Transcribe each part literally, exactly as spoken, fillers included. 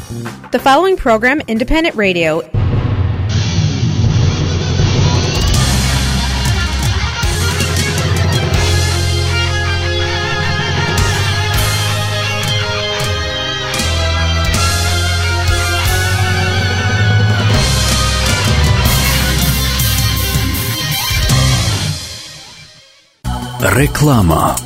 The following program, Independent Radio. Реклама.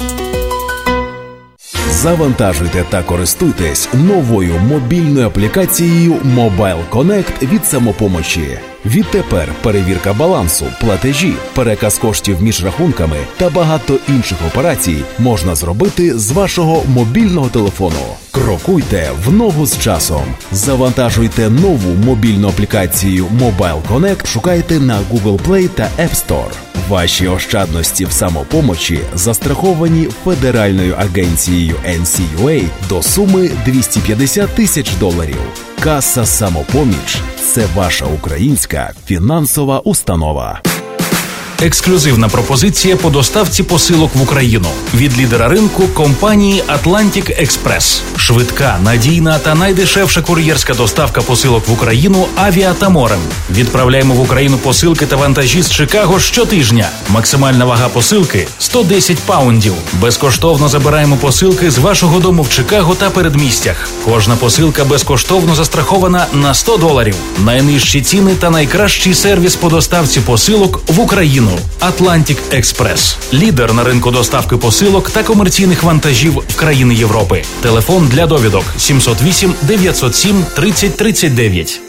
Завантажуйте та користуйтесь новою мобільною аплікацією Mobile Connect від «Самопомочі». Відтепер перевірка балансу, платежі, переказ коштів між рахунками та багато інших операцій можна зробити з вашого мобільного телефону. Крокуйте в ногу з часом. Завантажуйте нову мобільну аплікацію Mobile Connect, шукайте на Google Play та App Store. Ваші ощадності в «Самопомочі» застраховані Федеральною агенцією ен сі ю ей до суми двісті п'ятдесят тисяч доларів. Каса «Самопоміч» – це ваша українська фінансова установа. Ексклюзивна пропозиція по доставці посилок в Україну від лідера ринку компанії Atlantic Express. Швидка, надійна та найдешевша кур'єрська доставка посилок в Україну авіа та морем. Відправляємо в Україну посилки та вантажі з Чикаго щотижня. Максимальна вага посилки – сто десять паундів. Безкоштовно забираємо посилки з вашого дому в Чикаго та передмістях. Кожна посилка безкоштовно застрахована на сто доларів. Найнижчі ціни та найкращий сервіс по доставці посилок в Україну. Atlantic Express. Лідер на ринку доставки посилок та комерційних вантажів в країни Європи. Телефон для довідок сімсот вісім дев'ятсот сім тридцять тридцять дев'ять.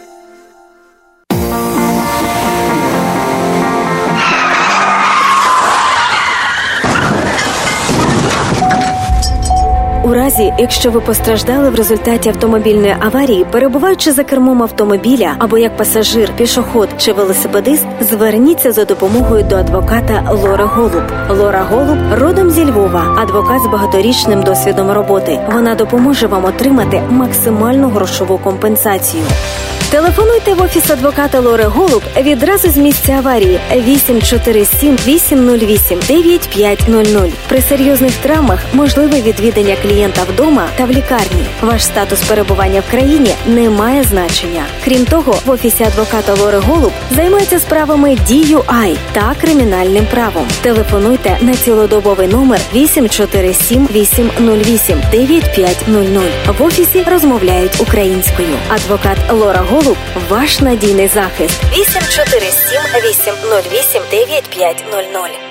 У разі, якщо ви постраждали в результаті автомобільної аварії, перебуваючи за кермом автомобіля або як пасажир, пішохід чи велосипедист, зверніться за допомогою до адвоката Лори Голуб. Лора Голуб родом зі Львова, адвокат з багаторічним досвідом роботи. Вона допоможе вам отримати максимальну грошову компенсацію. Телефонуйте в офіс адвоката Лори Голуб відразу з місця аварії вісім чотири сім вісім нуль вісім дев'ять п'ять нуль нуль. При серйозних травмах можливе відвідання клієнта вдома та в лікарні. Ваш статус перебування в країні не має значення. Крім того, в офісі адвоката Лори Голуб займаються справами ді ю ай та кримінальним правом. Телефонуйте на цілодобовий номер вісім чотири сім вісім нуль вісім дев'ять п'ять нуль нуль. В офісі розмовляють українською. Адвокат Лора Голуб – ваш надійний захист. вісім чотири сім вісім нуль вісім дев'ять п'ять нуль нуль.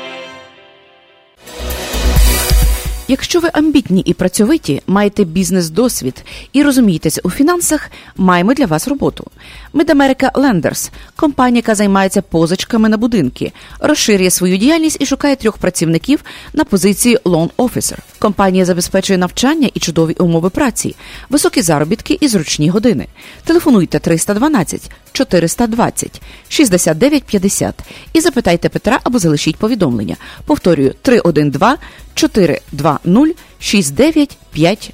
Якщо ви амбітні і працьовиті, маєте бізнес-досвід і розумієтеся у фінансах, маємо для вас роботу. Mid-America Lenders – компанія, яка займається позичками на будинки, розширює свою діяльність і шукає трьох працівників на позиції Loan Officer. Компанія забезпечує навчання і чудові умови праці, високі заробітки і зручні години. Телефонуйте триста дванадцять чотириста двадцять шістдесят дев'ять п'ятдесят і запитайте Петра або залишіть повідомлення. Повторюю, триста дванадцять чотириста двадцять шістдесят дев'ять п'ятдесят.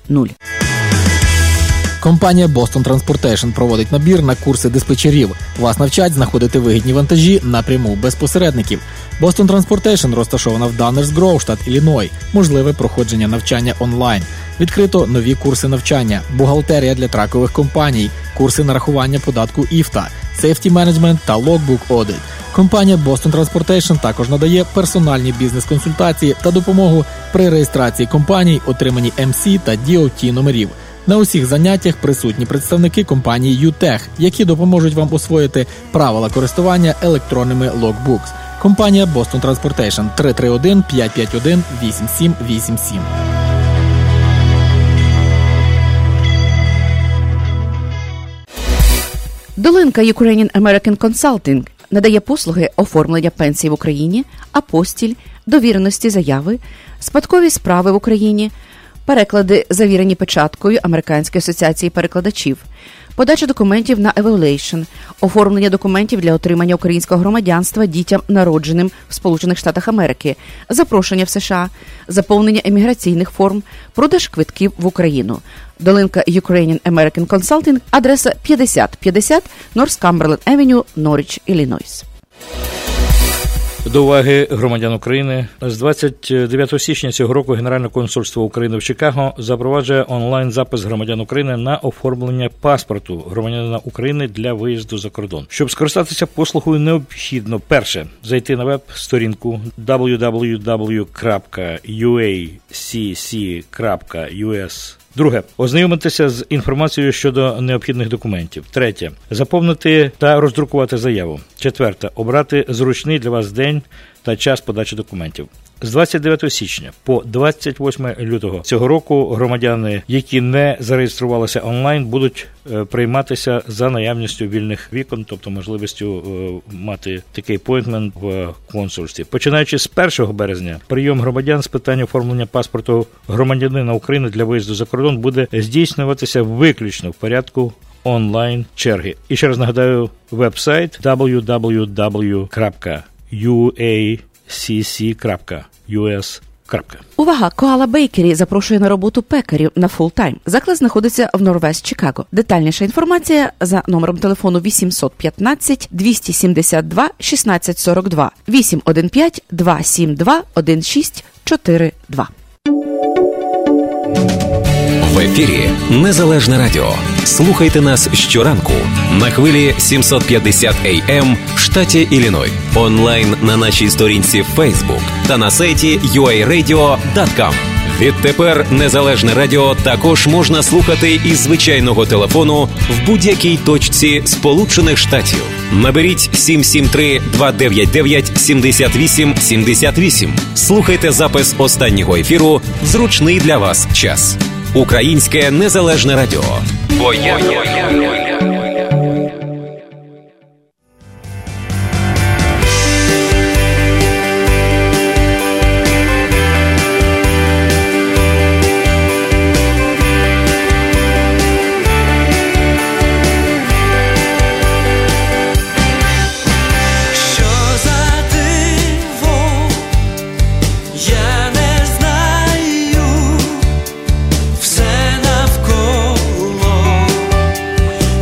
Компанія Boston Transportation проводить набір на курси диспетчерів. Вас навчать знаходити вигідні вантажі напряму без посередників. Boston Transportation розташована в Downers Grove, штат Ілліной. Можливе проходження навчання онлайн. Відкрито нові курси навчання, бухгалтерія для тракових компаній, курси нарахування податку і еф ті ей, Safety Management та Logbook Audit. Компанія Boston Transportation також надає персональні бізнес-консультації та допомогу при реєстрації компаній, отриманні ем сі та ді о ті номерів. На усіх заняттях присутні представники компанії ю тех, які допоможуть вам освоїти правила користування електронними Logbooks. Компанія Boston Transportation три три один п'ять п'ять один вісім сім вісім сім. Долинка Ukrainian American Consulting надає послуги оформлення пенсій в Україні, апостіль, довіреності заяви, спадкові справи в Україні, переклади, завірені печаткою Американської асоціації перекладачів, подача документів на evaluation, оформлення документів для отримання українського громадянства дітям, народженим в Сполучених Штатах Америки, запрошення в США, заповнення еміграційних форм, продаж квитків в Україну. Долинка Ukrainian American Consulting, адреса п'ятдесят п'ятдесят North Cumberland Avenue, Норріч, Іллінойс. До уваги громадян України. З двадцять дев'ятого січня цього року Генеральне консульство України в Чикаго запроваджує онлайн-запис громадян України на оформлення паспорту громадянина України для виїзду за кордон. Щоб скористатися послугою, необхідно, перше, зайти на веб-сторінку дабл ю дабл ю дабл ю крапка ю ей сі сі крапка ю ес. Друге, ознайомитися з інформацією щодо необхідних документів. Третє, заповнити та роздрукувати заяву. Четверте, обрати зручний для вас день та час подачі документів. З двадцять дев'ятого січня по двадцять восьмого лютого цього року громадяни, які не зареєструвалися онлайн, будуть е, прийматися за наявністю вільних вікон, тобто можливістю е, мати такий апойнтмент в консульстві. Починаючи з першого березня, прийом громадян з питань оформлення паспорту громадянина України для виїзду за кордон буде здійснюватися виключно в порядку онлайн черги. І ще раз нагадаю, веб-сайт дабл ю дабл ю дабл ю крапка ю ей сі сі крапка ю ес. Увага! Коала Бейкері запрошує на роботу пекарів на фултайм. Заклад знаходиться в Норвест, Чикаго. Детальніша інформація за номером телефону вісімсот п'ятнадцять двісті сімдесят два шістнадцять сорок два, вісім один п'ять два сім два один шість чотири два. В ефірі Незалежне радіо. Слухайте нас щоранку на хвилі сімсот п'ятдесят ей ем в штаті Ілліной, онлайн на нашій сторінці Facebook та на сайті ю ей радіо крапка ком. Відтепер Незалежне радіо також можна слухати із звичайного телефону в будь-якій точці Сполучених Штатів. Наберіть сім сім три два дев'ять дев'ять сім вісім сім вісім. Слухайте запис останнього ефіру в зручний для вас час. Українське Незалежне радіо. Бо я... Все навколо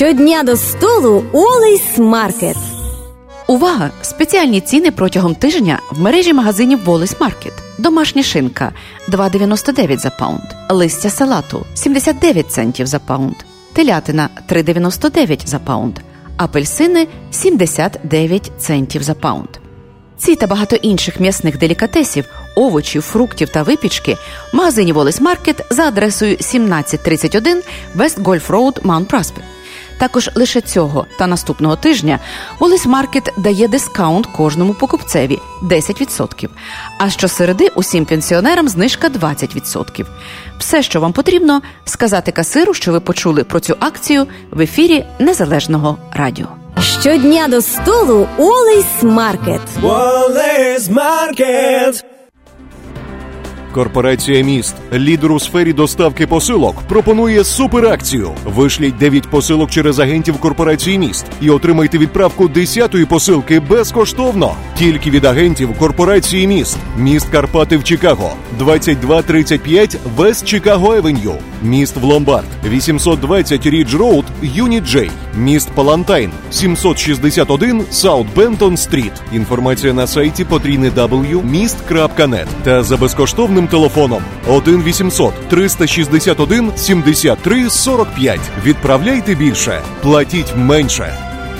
Щодня до столу Always Market. Увага! Спеціальні ціни протягом тижня в мережі магазинів Always Market. Домашня шинка – два дев'яносто дев'ять за паунд. Листя салату – сімдесят дев'ять центів за паунд. Телятина – три дев'яносто дев'ять за паунд. Апельсини – сімдесят дев'ять центів за паунд. Ці та багато інших м'ясних делікатесів, овочів, фруктів та випічки в магазині Always Market за адресою сімнадцять тридцять один West Golf Road, Mount Prospect. Також лише цього та наступного тижня Always Market дає дискаунт кожному покупцеві – десять відсотків, а щосереди усім пенсіонерам знижка двадцять відсотків. Все, що вам потрібно – сказати касиру, що ви почули про цю акцію в ефірі Незалежного радіо. Щодня до столу Always Market. Always Market. Корпорація «Міст», лідер у сфері доставки посилок, пропонує суперакцію. Вишліть дев'ять посилок через агентів корпорації «Міст» і отримайте відправку десятої посилки безкоштовно. Тільки від агентів корпорації «Міст». Міст Карпати в Чикаго, двадцять два тридцять п'ять West Chicago Avenue. Міст в Ломбард, вісімсот двадцять Рідж Роуд, Юніт Джей. Міст Палантайн, сімсот шістдесят один Саут Бентон Стріт. Інформація на сайті потрійне дабл ю крапка міст крапка нет та за безкоштовним телефоном один вісімсот триста шістдесят один сімдесят три сорок п'ять. Відправляйте більше, платіть менше.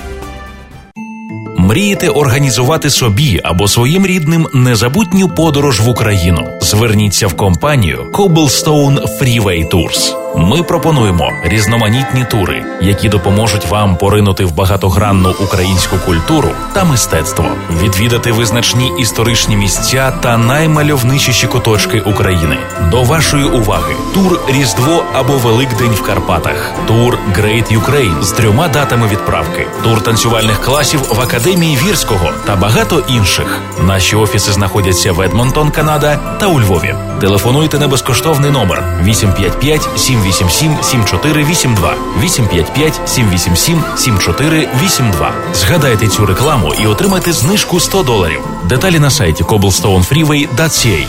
Мрієте організувати собі або своїм рідним незабутню подорож в Україну? Зверніться в компанію Cobblestone Freeway Tours. Ми пропонуємо різноманітні тури, які допоможуть вам поринути в багатогранну українську культуру та мистецтво, відвідати визначні історичні місця та наймальовничіші куточки України. До вашої уваги тур «Різдво» або «Великдень» в Карпатах, тур «Great Ukraine» з трьома датами відправки, тур танцювальних класів в Академії Вірського та багато інших. Наші офіси знаходяться в Едмонтон, Канада та у Львові. Телефонуйте на безкоштовний номер вісім п'ять п'ять сім вісім сім сім чотири вісім два, вісім п'ять п'ять сім вісім сім сім чотири вісім два. Згадайте цю рекламу і отримайте знижку сто доларів. Деталі на сайті cobblestone freeway крапка сі ей.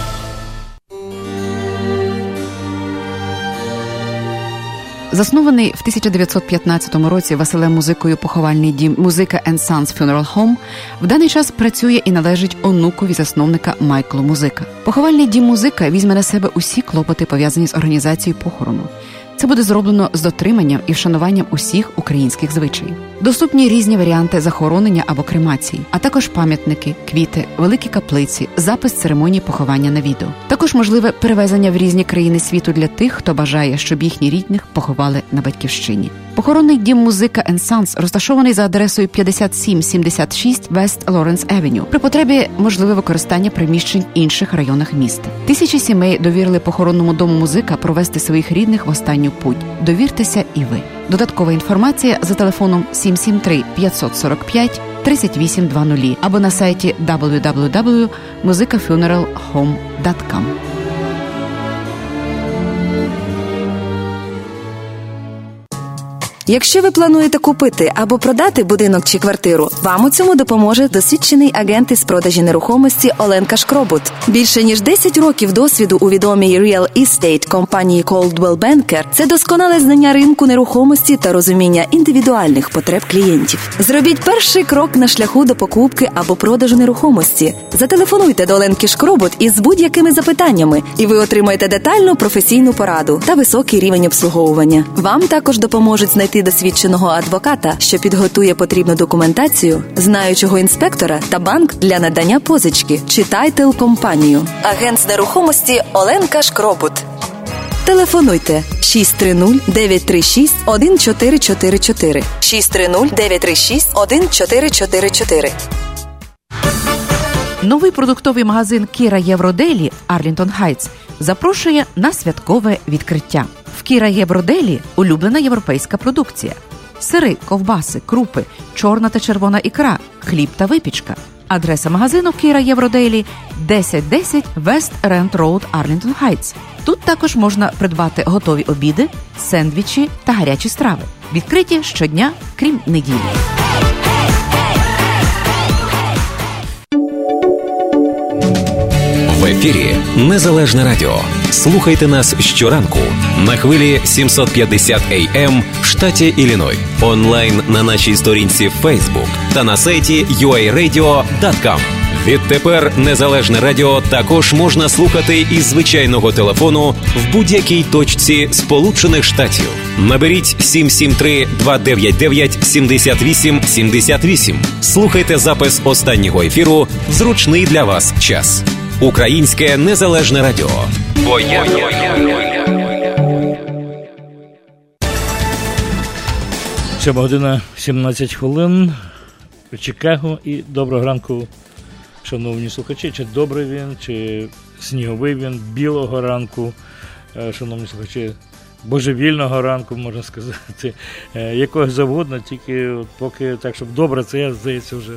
Заснований в тисяча дев'ятсот п'ятнадцятому році Василем Музикою поховальний дім «Музика енд Sons Funeral Home» в даний час працює і належить онукові засновника Майклу Музика. Поховальний дім «Музика» візьме на себе усі клопоти, пов'язані з організацією похорону. Це буде зроблено з дотриманням і вшануванням усіх українських звичаїв. Доступні різні варіанти захоронення або кремації, а також пам'ятники, квіти, великі каплиці, запис церемонії поховання на відео. Також можливе перевезення в різні країни світу для тих, хто бажає, щоб їхні рідних поховали на батьківщині. Похоронний дім «Музика енд Sons» розташований за адресою п'ятдесят сім сімдесят шість West Lawrence Avenue. При потребі можливе використання приміщень в інших районах міста. Тисячі сімей довірили похоронному дому «Музика» провести своїх рідних в останню путь. Довіртеся і ви. Додаткова інформація за телефоном сім сім три п'ятсот сорок п'ять тридцять вісім двадцять або на сайті дабл ю дабл ю дабл ю крапка музика фюнерал хоум крапка ком. Якщо ви плануєте купити або продати будинок чи квартиру, вам у цьому допоможе досвідчений агент із продажі нерухомості Оленка Шкробут. Більше ніж десять років досвіду у відомій Real Estate компанії Coldwell Banker – це досконале знання ринку нерухомості та розуміння індивідуальних потреб клієнтів. Зробіть перший крок на шляху до покупки або продажу нерухомості. Зателефонуйте до Оленки Шкробут із будь-якими запитаннями, і ви отримаєте детальну професійну пораду та високий рівень обслуговування. Вам також допоможуть знайти досвідченого адвоката, що підготує потрібну документацію, знаючого інспектора та банк для надання позички чи тайтл-компанію. Агент з нерухомості Оленка Шкробут. Телефонуйте шість три нуль дев'ять три шість один чотири чотири чотири шість три нуль дев'ять три шість один чотири чотири чотири. Новий продуктовий магазин Кіра Євроделі Арлінтон Хайтс запрошує на святкове відкриття. В Кіра Євроделі улюблена європейська продукція. Сири, ковбаси, крупи, чорна та червона ікра, хліб та випічка. Адреса магазину Кіра Євроделі десять десять West Rent Road, Арлінтон Хайтс. Тут також можна придбати готові обіди, сендвічі та гарячі страви. Відкриті щодня, крім неділі. В ефірі Незалежне Радіо. Слухайте нас щоранку на хвилі сімсот п'ятдесят ей ем в штаті Ілліной, онлайн на нашій сторінці Facebook та на сайті ю ей радіо крапка ком. Відтепер Незалежне Радіо також можна слухати із звичайного телефону в будь-якій точці Сполучених Штатів. Наберіть сім сім три два дев'ять дев'ять сім вісім сім вісім. Слухайте запис останнього ефіру в зручний для вас час. Українське Незалежне Радіо. Бо я... Сьома година сімнадцять хвилин. Чикаго. І доброго ранку, шановні слухачі. Чи добрий він, чи сніговий він, білого ранку, шановні слухачі, божевільного ранку, можна сказати, якого завгодно, тільки от поки так, щоб добре, це я, здається, вже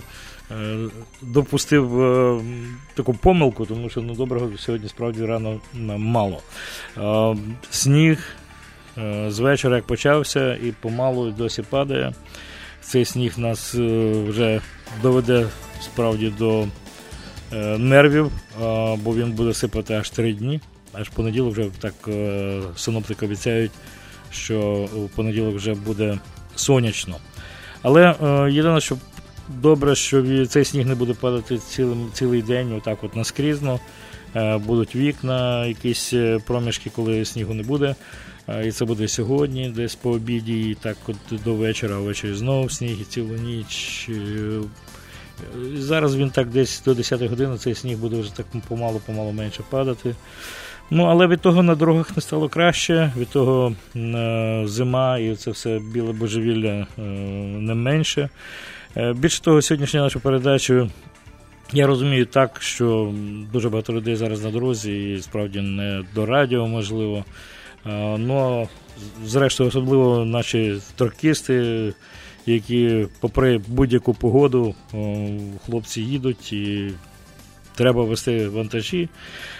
допустив е, таку помилку, тому що ну, доброго сьогодні справді рано мало. Е, сніг е, з вечора як почався і помалу досі падає. Цей сніг нас е, вже доведе справді до е, нервів, е, бо він буде сипати аж три дні. Аж в понеділок вже так е, синоптики обіцяють, що у понеділок вже буде сонячно. Але е, єдине, що добре, що цей сніг не буде падати цілим, цілий день, отак от наскрізно. Е, будуть вікна, якісь проміжки, коли снігу не буде. Е, і це буде сьогодні, десь по обіді, і так от до вечора, а ввечері знову сніг, і цілу ніч. Е, зараз він так десь до десятої години, цей сніг буде вже так помалу-помалу менше падати. Ну, але від того на дорогах не стало краще, від того е, зима і це все біле божевілля е, не менше. Е, більше того, сьогоднішню нашу передачу, я розумію так, що дуже багато людей зараз на дорозі і справді не до радіо, можливо. Е, ну, зрештою, особливо наші тракісти, які попри будь-яку погоду, е, хлопці їдуть і треба вести вантажі.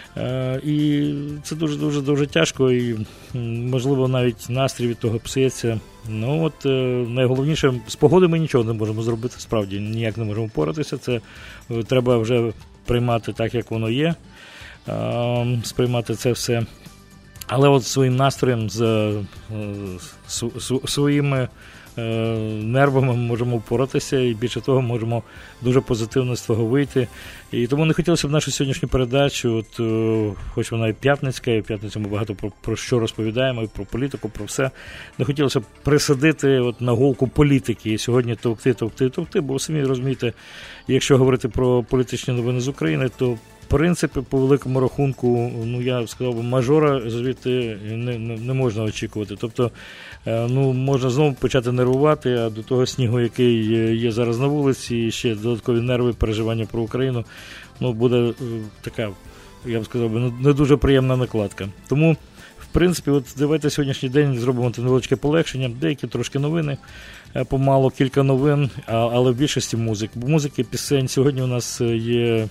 І це дуже-дуже-дуже тяжко, і, можливо, навіть настрій від того псується. Ну, от, найголовніше, з погоди ми нічого не можемо зробити, справді, ніяк не можемо впоратися. Це треба вже приймати так, як воно є, сприймати це все. Але от своїм настроєм, з, з, з своїми нервами ми можемо впоратися, і більше того, можемо дуже позитивно з того вийти. І тому не хотілося б нашу сьогоднішню передачу, от, хоч вона і п'ятницька, і в п'ятницю ми багато про, про що розповідаємо, і про політику, про все. Не хотілося б присадити от на голку політики і сьогодні товкти, товкти, товкти, бо самі розумієте, якщо говорити про політичні новини з України, то в принципі, по великому рахунку, ну, я сказав би, мажора звідти не, не, не можна очікувати. Тобто, ну, можна знову почати нервувати, а до того снігу, який є зараз на вулиці, і ще додаткові нерви, переживання про Україну, ну, буде така, я б сказав би, не дуже приємна накладка. Тому, в принципі, от давайте сьогоднішній день зробимо невеличке полегшення, деякі трошки новини, помало, кілька новин, але в більшості музик. Бо музики, пісень, сьогодні у нас є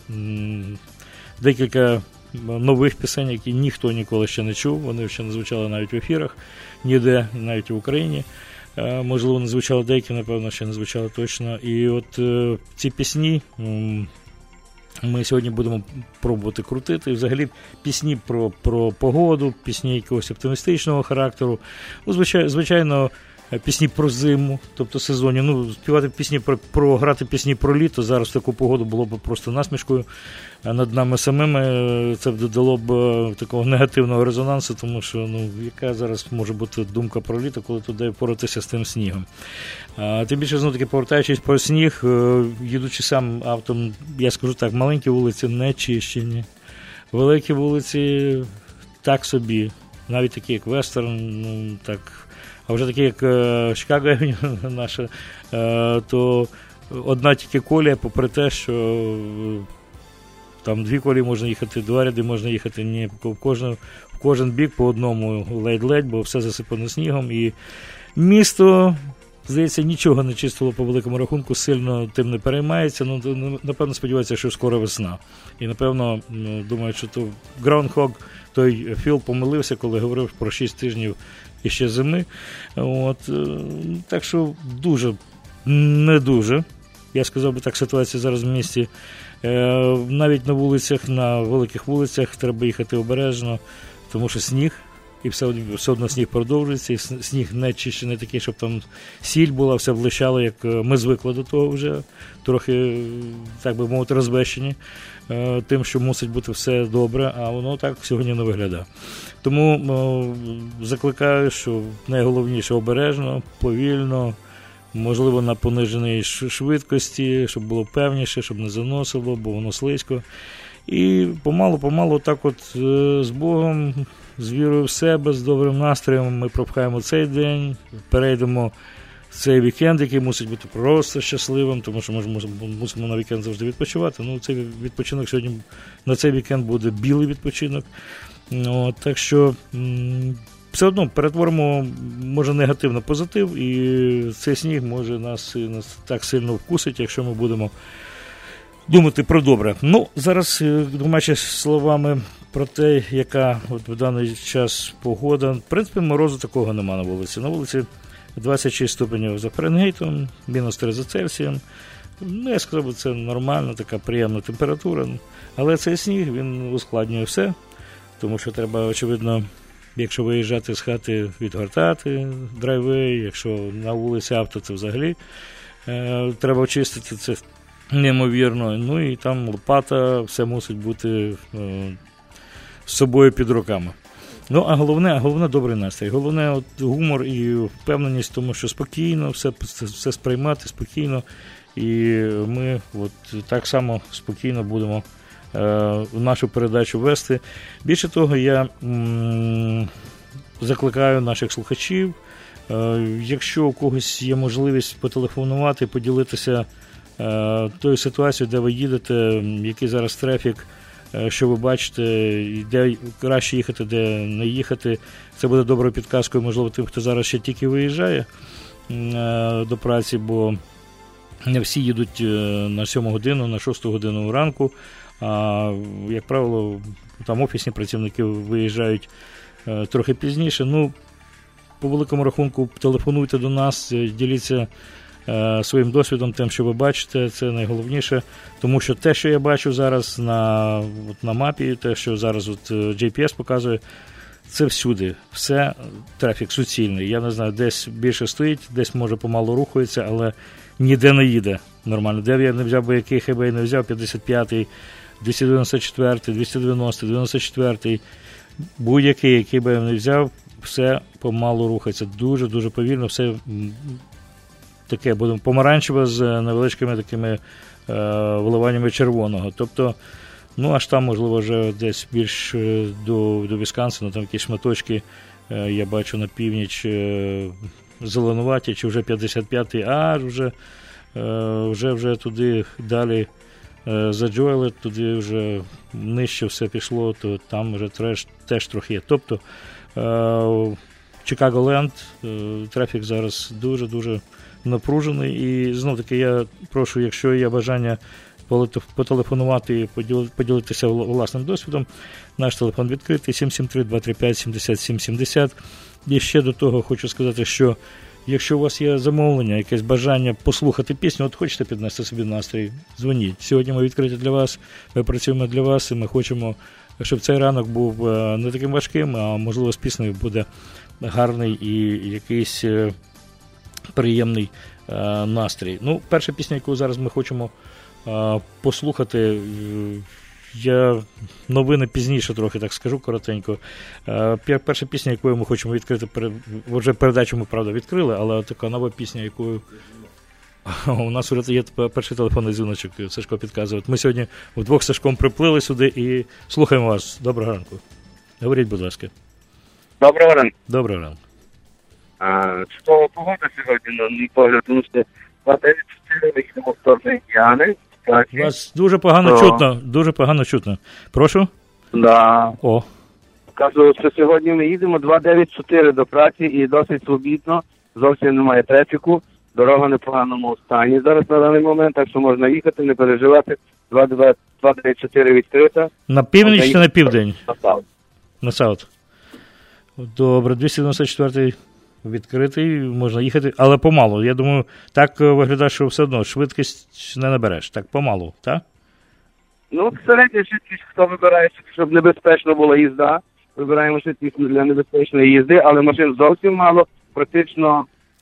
декілька нових пісень, які ніхто ніколи ще не чув, вони ще не звучали навіть в ефірах, ніде, навіть в Україні. Можливо, не звучали деякі, напевно, ще не звучали точно. І от е, ці пісні ми сьогодні будемо пробувати крутити. І взагалі пісні про, про погоду, пісні якогось оптимістичного характеру. Ну, звичайно, звичайно, пісні про зиму, тобто сезонні. Ну, співати пісні про, про грати пісні про літо зараз в таку погоду було б просто насмішкою над нами самими. Це б додало б такого негативного резонансу, тому що, ну, яка зараз може бути думка про літо, коли туди впоратися з тим снігом. А, тим більше, знову таки, повертаючись про сніг, їдучи сам автом, я скажу так, маленькі вулиці не чищені, великі вулиці так собі, навіть такі, як Вестерн, ну, так. А вже такі, як Чикаго наша, то одна тільки колія, попри те, що там дві колії можна їхати, два ряди можна їхати, ні, в кожен, в кожен бік по одному ледь-ледь, бо все засипано снігом. І місто, здається, нічого не чистило по великому рахунку, сильно тим не переймається. Ну, напевно, сподівається, що скоро весна. І, напевно, думаю, що то Groundhog, той Філ помилився, коли говорив про шість тижнів і ще зими. От, так що дуже, не дуже, я сказав би так, ситуація зараз в місті. Навіть на вулицях, на великих вулицях треба їхати обережно, тому що сніг, і все, все одно сніг продовжується, і сніг не чище, не такий, щоб там сіль була, все блищало, як ми звикли до того вже, трохи, так би мовити, розбещені тим, що мусить бути все добре, а воно так сьогодні не виглядає. Тому о, закликаю, що найголовніше обережно, повільно, можливо, на пониженій швидкості, щоб було певніше, щоб не заносило, бо воно слизько. І помалу-помалу так от з Богом, з вірою в себе, з добрим настроєм ми пропхаємо цей день, перейдемо в цей вікенд, який мусить бути просто щасливим, тому що ми мусимо на вікенд завжди відпочивати. Ну, цей відпочинок сьогодні, на цей вікенд буде білий відпочинок. От, так що все одно перетворимо, може, негатив на позитив, і цей сніг може нас, нас так сильно вкусить, якщо ми будемо думати про добре. Ну, зараз, двома словами про те, яка от в даний час погода. В принципі, морозу такого нема на вулиці. На вулиці двадцять шість ступенів за Фаренгейтом, мінус три за Цельсієм. Ну, я сказав, це нормальна, така приємна температура. Але цей сніг, він ускладнює все, тому що треба, очевидно, якщо виїжджати з хати, відгортати драйвей, якщо на вулиці авто, це взагалі е, треба очистити, це неймовірно. Ну і там лопата, все мусить бути е, з собою під руками. Ну, а головне, а головне добрий настрій. Головне от гумор і впевненість в тому, що спокійно, все, все сприймати спокійно. І ми от так само спокійно будемо е, нашу передачу вести. Більше того, я м- закликаю наших слухачів, е, якщо у когось є можливість потелефонувати, поділитися е, тою ситуацією, де ви їдете, який зараз трафік, що ви бачите, де краще їхати, де не їхати. Це буде доброю підказкою, можливо, тим, хто зараз ще тільки виїжджає до праці, бо не всі їдуть на сьому годину, на шосту годину ранку, а, як правило, там офісні працівники виїжджають трохи пізніше. Ну, по великому рахунку, телефонуйте до нас, діліться своїм досвідом, тим, що ви бачите, це найголовніше, тому що те, що я бачу зараз на, от на мапі, те, що зараз от джей пі ес показує, це всюди, все, трафік суцільний. Я не знаю, десь більше стоїть, десь, може, помалу рухається, але ніде не їде нормально. Де я не взяв, бо який хебей не взяв, п'ятдесят п'ятий, двісті дев'яносто четвертий, двісті дев'яносто, дев'яносто четвертий, будь-який, який би я не взяв, все помалу рухається, дуже-дуже повільно, все таке буде помаранчеве з невеличкими такими е, вливаннями червоного. Тобто, ну, аж там, можливо, вже десь більш до, до Вісконсина, там якісь шматочки, е, я бачу на північ е, зеленуваті, чи вже п'ятдесят п'ятий, аж вже, е, вже, вже туди далі е, за Джоелет, туди вже нижче все пішло, то там вже теж, теж трохи є. Тобто, е, Чикаго-Ленд, е, трафік зараз дуже-дуже напружений, і знов-таки я прошу, якщо є бажання потелефонувати і поділитися власним досвідом, наш телефон відкритий сім сім три, два три п'ять, сім сім сім сім. І ще до того хочу сказати, що якщо у вас є замовлення, якесь бажання послухати пісню, от хочете піднести собі настрій, дзвоніть. Сьогодні ми відкриті для вас, ми працюємо для вас, і ми хочемо, щоб цей ранок був не таким важким, а можливо з піснею буде гарний і якийсь приємний е, настрій. Ну, перша пісня, яку зараз ми хочемо е, послухати, я новини пізніше трохи так скажу, коротенько. Е, перша пісня, якою ми хочемо відкрити, вже передачу ми, правда, відкрили, але така нова пісня, якою у нас вже є перший телефонний дзвіночок, Сашко підказує. Ми сьогодні вдвох з Сашком приплили сюди і слухаємо вас. Доброго ранку. Говоріть, будь ласка. Доброго ранку. Доброго ранку. Чудова погода сьогодні, на мій погляд, тому що два дев'ять чотири виїдемо в Торжий Яни. Вас дуже погано То... чутно, дуже погано чутно. Прошу? Да. О. Кажу, що сьогодні ми їдемо два дев'ять чотири до праці і досить свобідно, зовсім немає трафіку, дорога не в поганому стані зараз на даний момент, так що можна їхати, не переживати. два дев'ять чотири відкрита. На північ чи на південь? На саут. На саут. Добре, двісті дев'яносто четвертий відкритий, можна їхати, але помалу. Я думаю, так виглядає, що все одно швидкість не набереш. Так, помалу, так? Ну, середня швидкість, хто вибирає, щоб небезпечно була їзда. Вибираємо швидкість для небезпечної їзди, але машин зовсім мало. Практично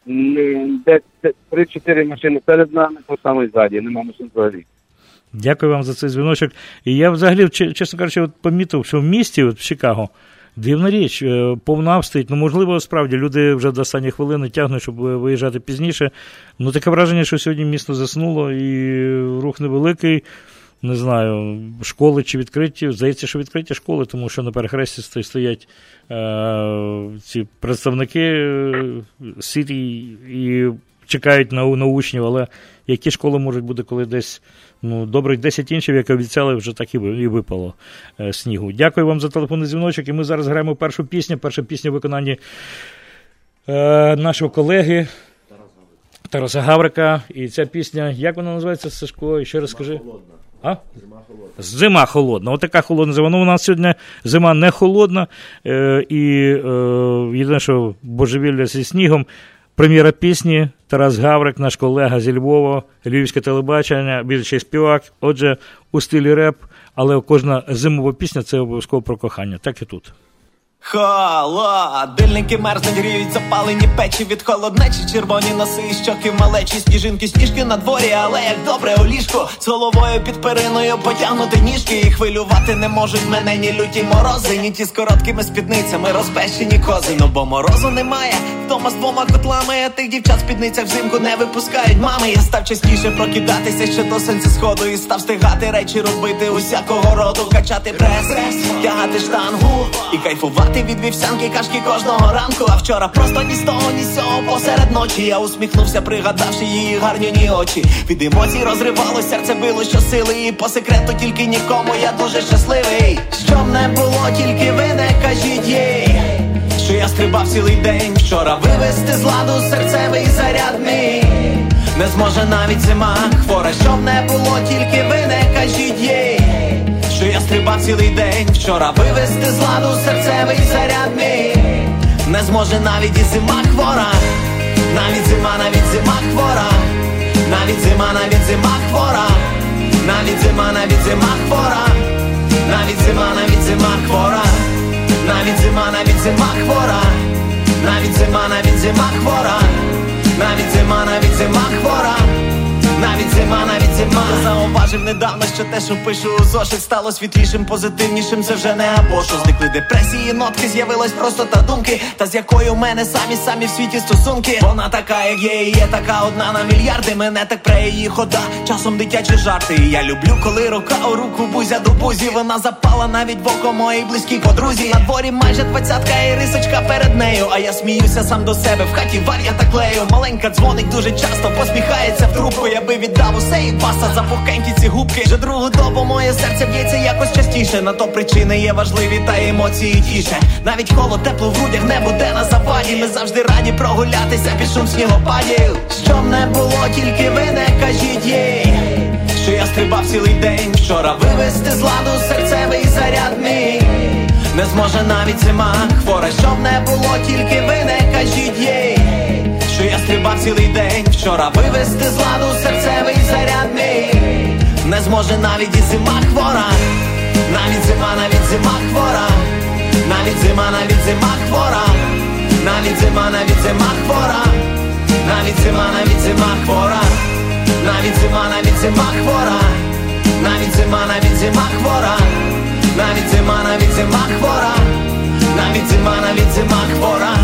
три-чотири машини перед нами, по самій ззаді, нема машин взагалі. Дякую вам за цей дзвіночок. І я взагалі, чесно кажучи, от помітив, що в місті, от в Чикаго, дивна річ, повна обстоїть. Ну, можливо, справді, люди вже до останньої хвилини тягнуть, щоб виїжджати пізніше. Ну, таке враження, що сьогодні місто заснуло і рух невеликий. Не знаю, школи чи відкриті. Здається, що відкриті школи, тому що на перехресті стоять е, ці представники Сіті і чекають на, на учнів. Але які школи можуть бути, коли десь ну, добрих десять інших, як обіцяли, вже так і випало е, снігу. Дякую вам за телефонний дзвіночок. І ми зараз граємо першу пісню. Перша пісня в виконанні е, нашого колеги Тараса Гаврика. І ця пісня, як вона називається, Сашко? Ще раз скажи. А? Зима холодна. Зима холодна. Отака холодна зима. Ну, у нас сьогодні зима не холодна. Е, і е, єдине, що божевілля зі снігом. Прем'єра пісні Тарас Гаврик, наш колега зі Львова, львівське телебачення, більший співак. Отже, у стилі реп, але кожна зимова пісня – це обов'язково про кохання. Так і тут. Холодильники мерзнуть, гріють запалені печі від холоднечі, червоні носи, щоки малечі, сніжинки, сніжки на дворі, але як добре у ліжку, з головою під периною потягнути ніжки, і хвилювати не можуть мене ні люті морози, ні ті з короткими спідницями розпещені кози, ну бо морозу немає, вдома з двома котлами, а тих дівчат в спідницях взимку не випускають мами. Я став частіше прокидатися ще до сонця сходу і став стигати речі робити усякого роду, качати прес, тягати штангу і кайфувати від вівсянки кашки кожного ранку. А вчора просто ні з того, ні з цього посеред ночі я усміхнувся, пригадавши її гарняні очі. Від емоцій розривало, серце било щосили, і по секрету тільки нікому я дуже щасливий. Щоб не було, тільки ви не кажіть їй, що я стрибав цілий день вчора, вивести з ладу серцевий заряд мій. Не зможе навіть зима хвора, щоб не було, тільки ви не кажіть їй, що я стрибав цілий день вчора, вивести з ладу серцевий заряд мій. Не зможе навіть і зима хвора, навіть зима, навіть зима хвора, навіть зима, навіть зима хвора, навіть зима, навіть зима хвора, навіть зима, навіть зима хвора, навіть зима, навіть зима хвора, навіть зима, навіть зима хвора, навіть зима, навіть зима хвора, навіть зима, навіть зима. Зауважив недавно, що те, що пишу у зошит, стало світлішим, позитивнішим, це вже не або що. Зникли депресії, нотки, з'явилась просто та думки, та з якою в мене самі-самі в світі стосунки. Вона така, як є, і є така одна на мільярди, мене так пре її хода, часом дитячі жарти. І я люблю, коли рука у руку, бузя до бузі, вона запала навіть в око моїй близькій подрузі. На дворі майже двадцятка і рисочка перед нею, а я сміюся сам до себе, в хаті вар'я та клею. Маленька дзвонить дуже часто, посміхається в трубку, я би віддав усе і паса за пухенькі ці губки. Вже другу добу моє серце б'ється якось частіше, на то причини є важливі та емоції тіше. Навіть холод, тепло в грудях не буде на заваді, ми завжди раді прогулятися під шум снігопадів. Щоб не було, тільки ви не кажіть їй, що я стрибав цілий день вчора, вивести з ладу серцевий заряд мій. Не зможе навіть зима хвора, щоб не було, тільки ви не кажіть їй, що я стрибав цілий день вчора, вивести з ладу серцевий заряд мій. Не зможе навіть і зима хвора, навіть зима, навіть зима хвора, навіть зима, навіть зима хвора, навіть зима, навіть зима хвора, навіть зима, навіть зима хвора, навіть зима, навіть зима хвора, навіть зима, навіть зима хвора, навіть зима, навіть зима хвора, навіть зима, навіть зима хвора.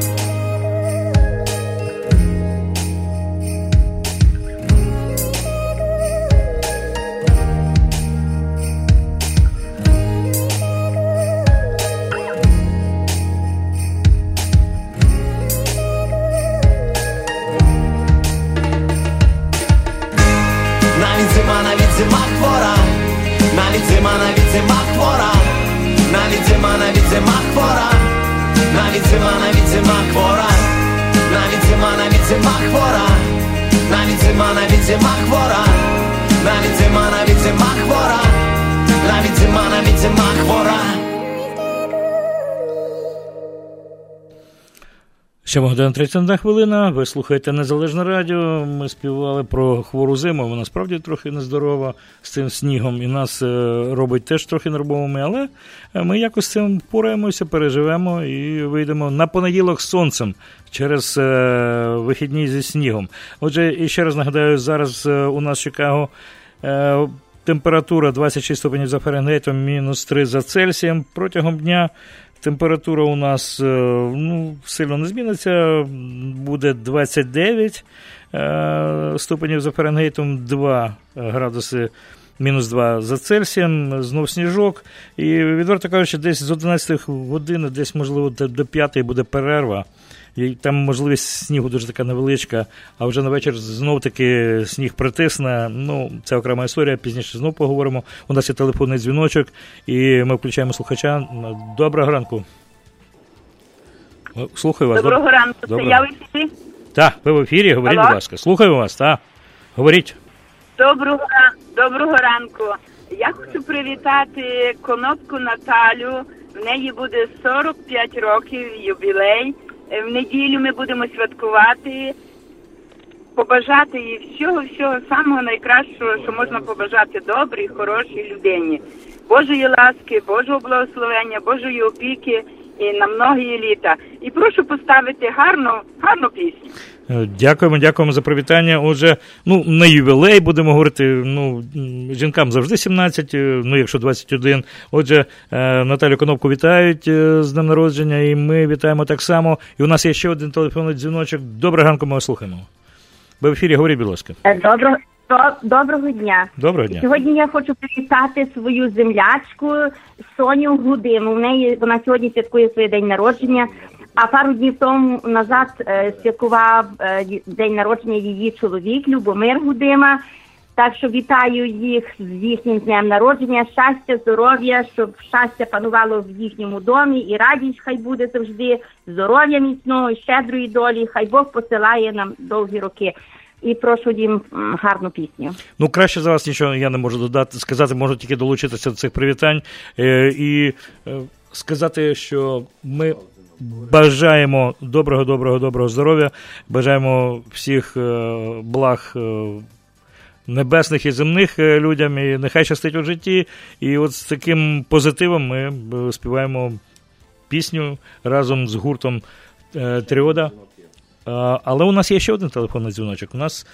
Зима хвора, навіть зима, навіть зима хвора, навіть зима, навіть зима хвора, навіть зима, навіть зима хвора, навіть зима, навіть зима хвора, навіть зима, навіть зима хвора, навіть зима, навіть зима хвора, навіть зима, навіть зима хвора. сьома година тридцять одна хвилина, ви слухаєте Незалежне радіо, ми співали про хвору зиму, вона справді трохи нездорова з цим снігом і нас робить теж трохи нервовими, але ми якось з цим впораємося, переживемо і вийдемо на понеділок з сонцем через вихідні зі снігом. Отже, і ще раз нагадаю, зараз у нас в Чикаго температура двадцять шість ступенів за Фаренгейтом, мінус три за Цельсієм. Протягом дня температура у нас ну, сильно не зміниться, буде двадцять дев'ять ступенів за Фаренгейтом, два градуси, мінус два за Цельсієм, знов сніжок. І, відверто кажучи, десь з одинадцятої години, десь, можливо, до п'ятої буде перерва. І там можливість снігу дуже така невеличка, а вже на вечір знов-таки сніг притисне. Ну, це окрема історія, пізніше знов поговоримо. У нас є телефонний дзвіночок, і ми включаємо слухача. Доброго ранку. Слухаю вас. Доброго Доб... ранку. Доброго. Це я в ефірі? Так, ви в ефірі, говоріть, Алло? Будь ласка. Слухаю вас, так. Говоріть. Доброго, Доброго ранку. Я хочу привітати Конопку Наталю. В неї буде сорок п'ять років ювілей. В неділю ми будемо святкувати, побажати їй всього-всього самого найкращого, що можна побажати добрій, хорошій людині. Божої ласки, Божого благословення, Божої опіки і на многі літа. І прошу поставити гарну, гарну пісню. Дякуємо, дякуємо за привітання. Отже, ну, на ювілей будемо говорити, ну, жінкам завжди сімнадцять, ну, якщо двадцять один. Отже, Наталю Конопку вітають з днем народження, і ми вітаємо так само. І у нас є ще один телефонний дзвіночок. Доброго ранку, ми вас слухаємо. Ви в ефірі, говоріть, будь ласка. Доброго, доброго дня. Доброго дня. Сьогодні я хочу привітати свою землячку Соню Гудиму. В неї, вона сьогодні святкує свій день народження. А пару днів тому назад е, святкував е, день народження її чоловік Любомир Гудима. Так що вітаю їх з їхнім днем народження. Щастя, здоров'я, щоб щастя панувало в їхньому домі. І радість хай буде завжди, здоров'я міцного і щедрої долі. Хай Бог посилає нам довгі роки. І прошу їм гарну пісню. Ну, краще за вас нічого я не можу додати, сказати, можу тільки долучитися до цих привітань. Е, і е, сказати, що ми... бажаємо доброго, доброго, доброго здоров'я, бажаємо всіх благ небесних і земних людям, і нехай щастить у житті. І от з таким позитивом ми співаємо пісню разом з гуртом Тріода. Але у нас є ще один телефонний дзвіночок. У нас...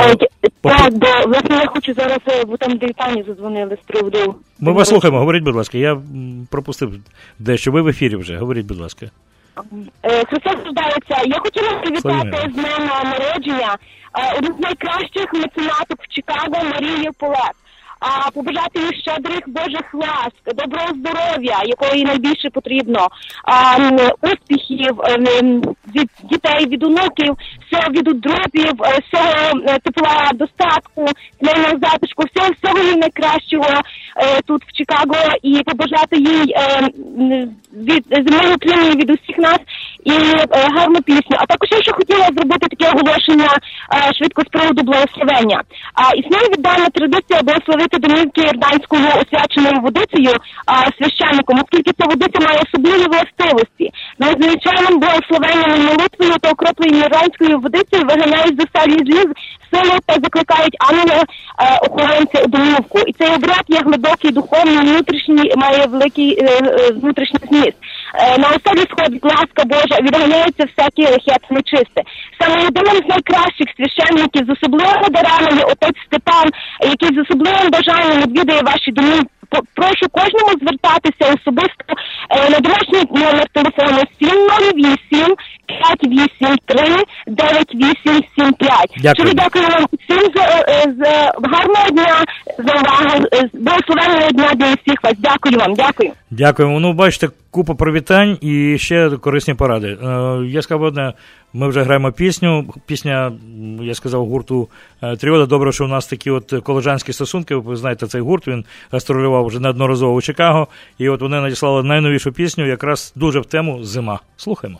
Так, бо, власне, я хочу зараз, бо там де пані задзвонили з приводу... Ми вас слухаємо, говоріть, будь ласка. Я пропустив дещо. Ви в ефірі вже, говоріть, будь ласка. Христос рождається. Я хотіла привітати з днем народження один з найкращих меценаток в Чикаго Марію Полек. А побажати їй щедрих Божих ласк, доброго здоров'я, якого їй найбільше потрібно, а, успіхів від дітей, від онуків, всього від удробів, всього тепла, достатку, сімейного затишку, всього, всього їй найкращого е, тут в Чикаго, і побажати їй е, від земної племені від усіх нас і е, гарну пісню. А також я ще хотіла зробити таке оголошення е, швидко з приводу благословення. А існує віддана традиція благословити домівки Йорданського освяченою водицею а, священником, оскільки ця водиця має особливі властивості. Надзвичайним благословенням і молитвою та окропленням Йорданською водицею виганяють засалі зліз, сили та закликають ангела охоронця у домівку. І цей обряд є глибокий, духовний, внутрішній, має великий е, е, внутрішній зміст. Е, на оселі сходить ласка Божа, відганяється всяке лихе та нечисте. Саме одним з найкращих священників з особливими дарами є отець Степан, який з особливим бажанням відвідує ваші домівки. Прошу кожному звертатися особисто е, на домашній номер телефону сім нуль вісім п'ять вісім три дев'ять вісім сім п'ять. Щиро дякую вам всім за, за гарного дня, за увагу, благословенного дня для всіх вас. Дякую вам, дякую. Дякуємо. Ну, бачите, купа привітань і ще корисні поради. Е, я сказав одне, ми вже граємо пісню. Пісня, я сказав, гурту Тріода. Добре, що у нас такі от колежанські стосунки. Ви знаєте, цей гурт, він гастролював вже неодноразово у Чикаго. І от вони надіслали найновішу пісню, якраз дуже в тему «Зима». Слухаємо.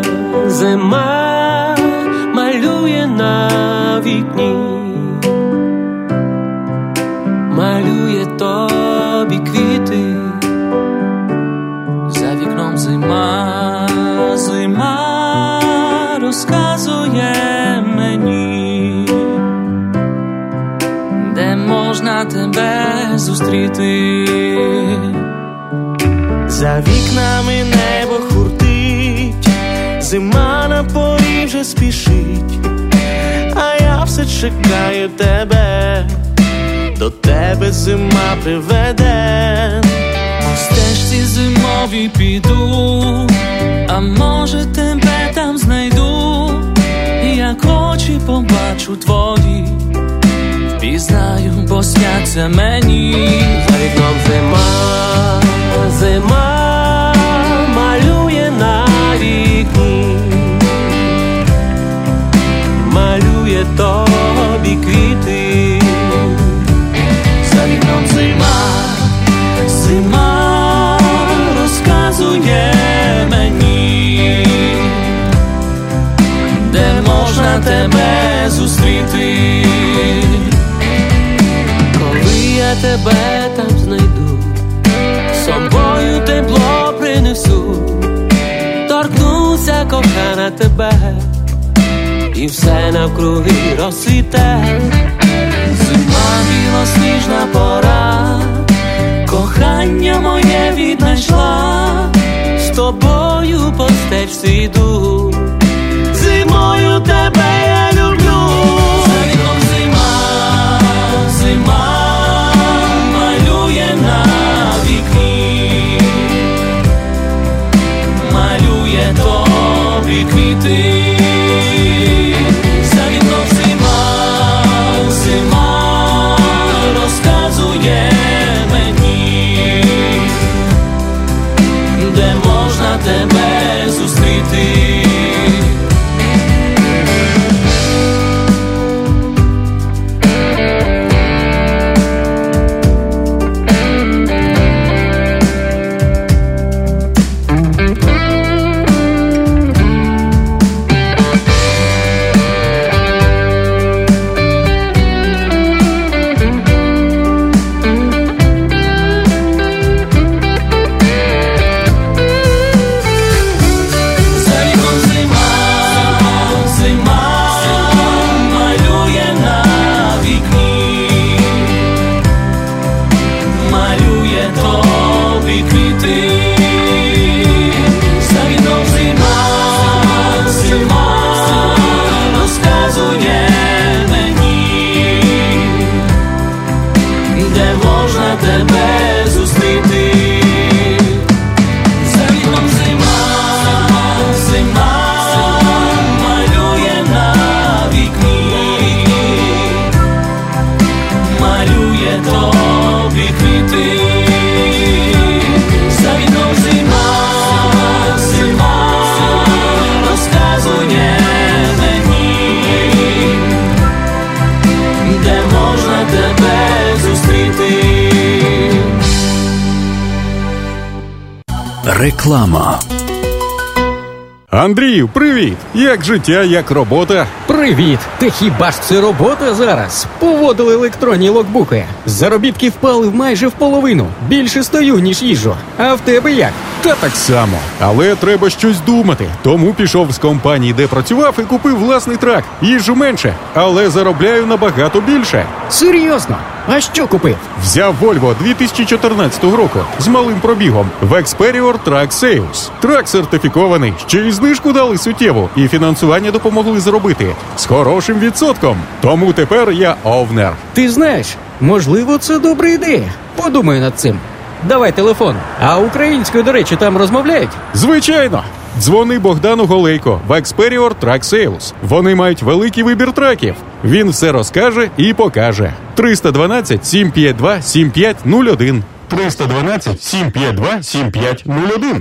Зима малює на вікні, малює тобі квіти. За вікном зима, зима, можна тебе зустріти. За вікнами небо хуртить, зима на порі вже спішить, а я все чекаю тебе, до тебе зима приведе. По стежці зимовій піду, а може тебе там знайду, як очі побачу твої, пізнаю, бо сняться мені. За вікном зима, зима малює на вікні, малює тобі квіти. За вікном зима, зима розказує мені, де можна тебе зустріти. Коли я тебе там знайду, з собою тепло принесу, торкнуся, кохана, тебе, і все навкруги розцвіте. Зима білосніжна пора, кохання моє віднайшла, з тобою по стежці йду, зимою тебе я люблю. За вікном зима, зима малює на вікні, малює тобі квіти. За вікном зима, зима розказує мені, де можна тебе зустріти. Реклама. Андрію, привіт! Як життя, як робота? Привіт! Та хіба ж це робота зараз? Поводили електронні логбуки. Заробітки впали майже в половину. Більше стою, ніж їжджу. А в тебе як? Та так само. Але треба щось думати. Тому пішов з компанії, де працював, і купив власний трак. Їжджу менше, але заробляю набагато більше. Серйозно? А що купив? Взяв Volvo дві тисячі чотирнадцятого року з малим пробігом в Experior Truck Sales. Трак сертифікований, ще й знижку дали суттєву, і фінансування допомогли зробити з хорошим відсотком. Тому тепер я овнер. Ти знаєш, можливо, це добра ідея. Подумаю над цим. Давай телефон. А українською, до речі, там розмовляють? Звичайно. Дзвони Богдану Голейко в Experior Truck Sales. Вони мають великий вибір траків. Він все розкаже і покаже. триста дванадцять сім п'ять два сім п'ять нуль один. триста дванадцять сім п'ять два сім п'ять нуль один.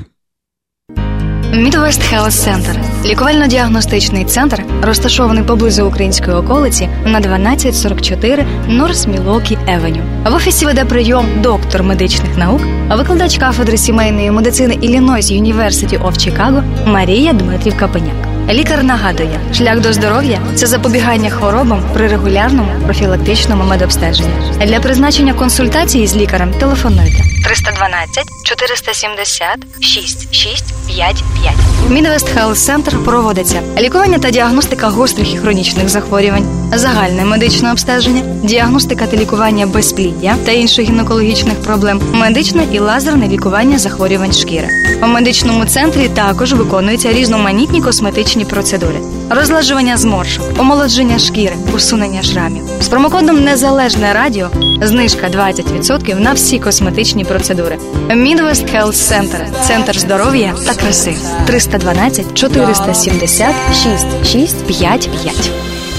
Midwest Health Center – лікувально-діагностичний центр, розташований поблизу української околиці на дванадцять сорок чотири North Milwaukee Avenue. В офісі веде прийом доктор медичних наук, викладач кафедри сімейної медицини Illinois University of Chicago Марія Дмитрів-Капеняк. Лікар нагадує, шлях до здоров'я – це запобігання хворобам при регулярному профілактичному медобстеженні. Для призначення консультації з лікарем телефонуйте триста дванадцять чотириста сімдесят шість шість п'ять п'ять. Midwest Health Center проводиться лікування та діагностика гострих і хронічних захворювань, загальне медичне обстеження, діагностика та лікування безпліддя та інших гінекологічних проблем, медичне і лазерне лікування захворювань шкіри. У медичному центрі також виконуються різноманітні косметичні процедури: розладжування зморшок, омолодження шкіри, усунення шрамів. З промокодом «Незалежне радіо» знижка двадцять відсотків на всі косметичні процедури. Midwest Health Center – центр здоров'я та краси. триста дванадцять чотириста сімдесят шість шість п'ять п'ять.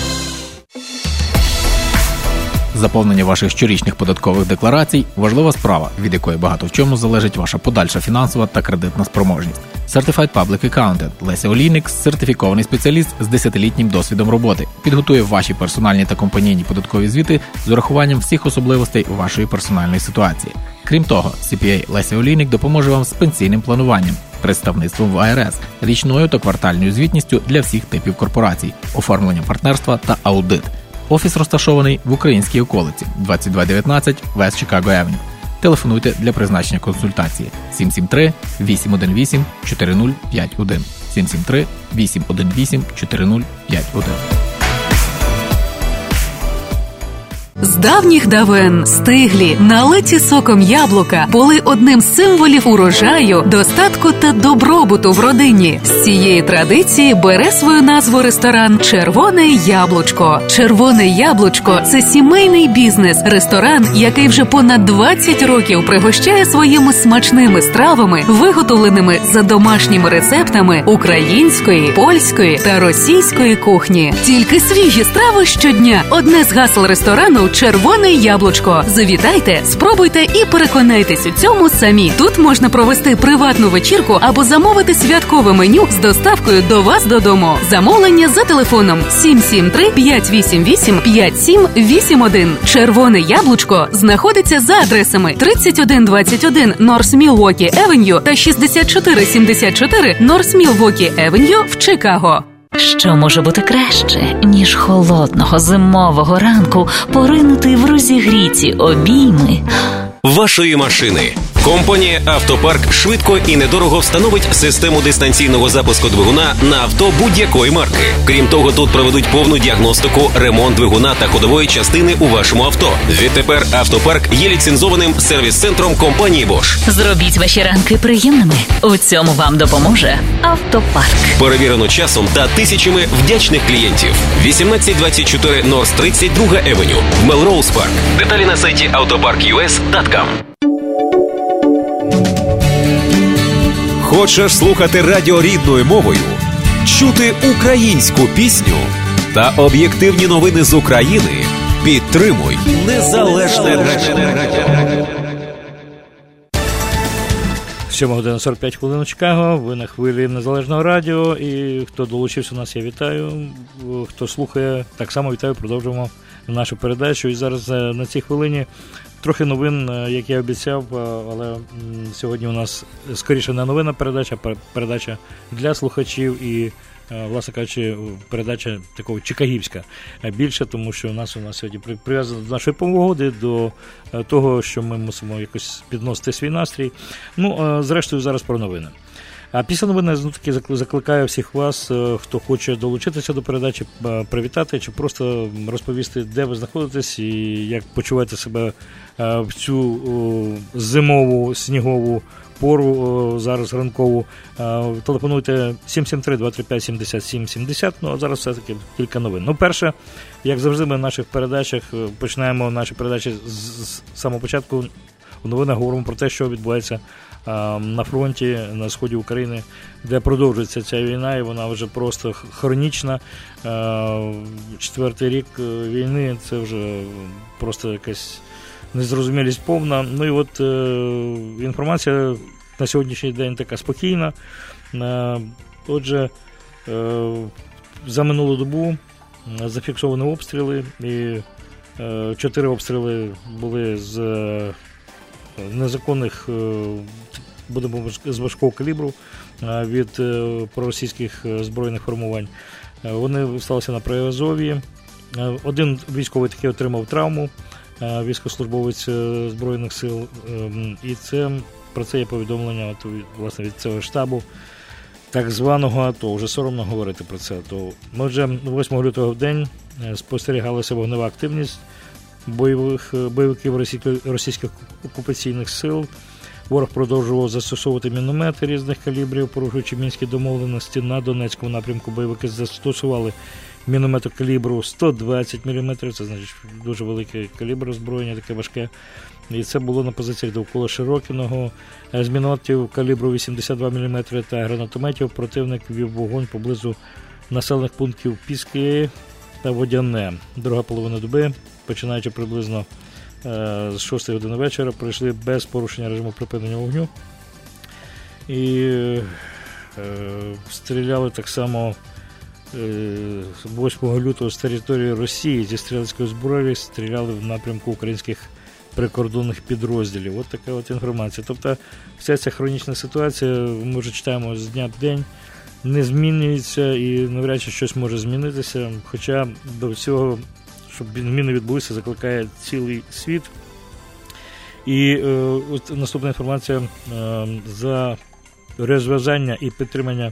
Заповнення ваших щорічних податкових декларацій – важлива справа, від якої багато в чому залежить ваша подальша фінансова та кредитна спроможність. Certified Public Accountant Леся Олійник – сертифікований спеціаліст з десятилітнім досвідом роботи. Підготує ваші персональні та компанійні податкові звіти з урахуванням всіх особливостей вашої персональної ситуації. Крім того, сі пі ей Леся Олійник допоможе вам з пенсійним плануванням, представництвом в а ер ес, річною та квартальною звітністю для всіх типів корпорацій, оформленням партнерства та аудит. Офіс розташований в українській околиці, двадцять два дев'ятнадцять West Chicago Avenue. Телефонуйте для призначення консультації сім сім три вісім один вісім чотири нуль п'ять один сім сім три вісім один вісім чотири нуль п'ять один. З давніх давен стиглі, налиті соком яблука були одним з символів урожаю, достатку та добробуту в родині. З цієї традиції бере свою назву ресторан «Червоне яблучко». «Червоне яблучко» – це сімейний бізнес, ресторан, який вже понад двадцять років пригощає своїми смачними стравами, виготовленими за домашніми рецептами української, польської та російської кухні. Тільки свіжі страви щодня – одне з гасел ресторану «Червоне яблучко». Завітайте, спробуйте і переконайтесь у цьому самі. Тут можна провести приватну вечірку або замовити святкове меню з доставкою до вас додому. Замовлення за телефоном сім сім три п'ять вісім вісім п'ять сім вісім один. «Червоне яблучко» знаходиться за адресами тридцять один двадцять один North Milwaukee Avenue та шістдесят чотири сімдесят чотири North Milwaukee Avenue в Чикаго. Що може бути краще, ніж холодного зимового ранку поринути в розігріті обійми вашої машини? Компанія «Автопарк» швидко і недорого встановить систему дистанційного запуску двигуна на авто будь-якої марки. Крім того, тут проведуть повну діагностику, ремонт двигуна та ходової частини у вашому авто. Відтепер «Автопарк» є ліцензованим сервіс-центром компанії Bosch. Зробіть ваші ранки приємними. У цьому вам допоможе «Автопарк». Перевірено часом та тисячами вдячних клієнтів. вісімнадцять двадцять чотири North тридцять друга Avenue в Мелроуз Парк. Деталі на сайті автопарк ю ес крапка ком. Хочеш слухати радіо рідною мовою, чути українську пісню та об'єктивні новини з України? Підтримуй Незалежне радіо. сьома година сорок п'ять хвилин у Чикаго, ви на хвилі Незалежного радіо, і хто долучився у нас, я вітаю, хто слухає, так само вітаю, продовжуємо нашу передачу. І зараз на цій хвилині трохи новин, як я обіцяв, але сьогодні у нас скоріше не новина передача, а передача для слухачів і, власне кажучи, передача такого чикагівська більше, тому що у нас у нас сьогодні прив'язано до нашої погоди, до того, що ми мусимо якось підносити свій настрій. Ну, зрештою, зараз про новини. А після новини, ну, таки закликаю всіх вас, хто хоче долучитися до передачі, привітати чи просто розповісти, де ви знаходитесь і як почуваєте себе в цю зимову снігову пору, зараз ранкову. Телефонуйте сім сім три два три п'ять сімдесят сім сімдесят. Ну, а зараз все-таки кілька новин. Ну, перше, як завжди, ми в наших передачах починаємо наші передачі з самого початку. У новинах говоримо про те, що відбувається на фронті, на сході України, де продовжується ця війна, і вона вже просто хронічна. Четвертий рік війни – це вже просто якась незрозумілість повна. Ну і от інформація на сьогоднішній день така спокійна. Отже, за минулу добу зафіксовані обстріли, і чотири обстріли були з незаконних, будемо з важкого калібру від проросійських збройних формувань. Вони сталися на Приазов'ї. Один військовий таки отримав травму, військовослужбовець Збройних сил, і це, про це є повідомлення от, власне, від цього штабу. так званого АТО. Вже соромно говорити про це АТО. Ми вже восьмого лютого в день спостерігалася вогнева активність бойових, бойовиків російських, російських окупаційних сил. Ворог продовжував застосовувати міномети різних калібрів, порушуючи мінські домовленості. На Донецькому напрямку бойовики застосували міномету калібру сто двадцять міліметрів, це значить дуже великий калібр озброєння, таке важке. І це було на позиціях довкола Широкіного. З мінометів калібру вісімдесят два міліметри та гранатометів противник вів вогонь поблизу населених пунктів Піски та Водяне. Друга половина доби, починаючи приблизно з шостої години вечора, пройшли без порушення режиму припинення вогню. І е, стріляли так само е, восьмого лютого з території Росії, зі стрілецької зброї стріляли в напрямку українських прикордонних підрозділів. От така от інформація. Тобто вся ця хронічна ситуація, ми вже читаємо з дня в день, не змінюється і навряд чи щось може змінитися. Хоча до всього, щоб зміни відбулися, закликає цілий світ. І е, от наступна інформація. Е, за розв'язання і підтримання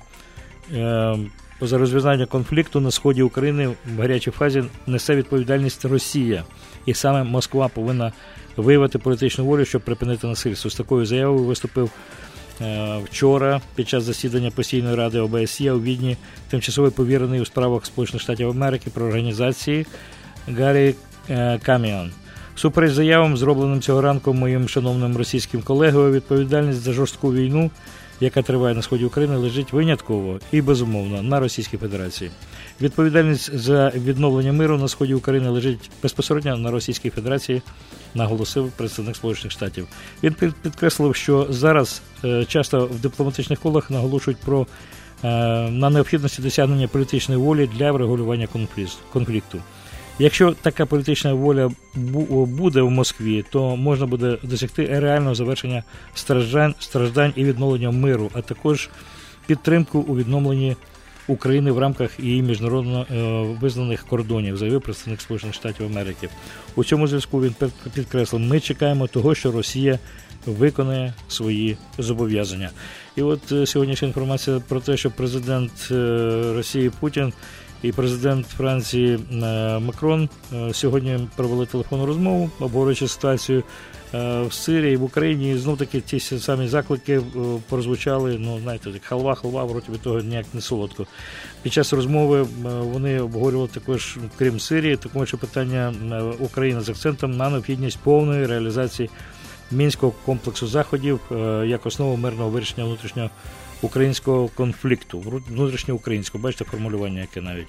е, за розв'язання конфлікту на сході України в гарячій фазі несе відповідальність Росія. І саме Москва повинна виявити політичну волю, щоб припинити насильство. З такою заявою виступив е, вчора під час засідання Постійної ради О Б С Є у Відні тимчасовий повірений у справах Сполучених Штатів Америки про організації Гаррі е, Каміон. Супереч заявам, зробленим цього ранку моїм шановним російським колегою, відповідальність за жорстку війну, яка триває на сході України, лежить винятково і безумовно на Російській Федерації. Відповідальність за відновлення миру на сході України лежить безпосередньо на Російській Федерації, наголосив представник Сполучених Штатів. Він підкреслив, що зараз е, часто в дипломатичних колах наголошують про е, на необхідності досягнення політичної волі для врегулювання конфлікту. Якщо така політична воля буде в Москві, то можна буде досягти реального завершення страждань, страждань і відновлення миру, а також підтримку у відновленні України в рамках її міжнародно е, визнаних кордонів, заявив представник Сполучених Штатів Америки. У цьому зв'язку він підкреслив, ми чекаємо того, що Росія виконає свої зобов'язання. І от е, сьогоднішня інформація про те, що президент е, Росії Путін і президент Франції Макрон сьогодні провели телефонну розмову, обговорюючи ситуацію в Сирії і в Україні. І знов-таки ті самі заклики прозвучали, ну, знаєте, як халва-халва, вроді від того ніяк не солодко. Під час розмови вони обговорювали також, крім Сирії, також питання України з акцентом на необхідність повної реалізації Мінського комплексу заходів як основу мирного вирішення внутрішнього українського конфлікту, внутрішньоукраїнського, бачите, формулювання яке навіть.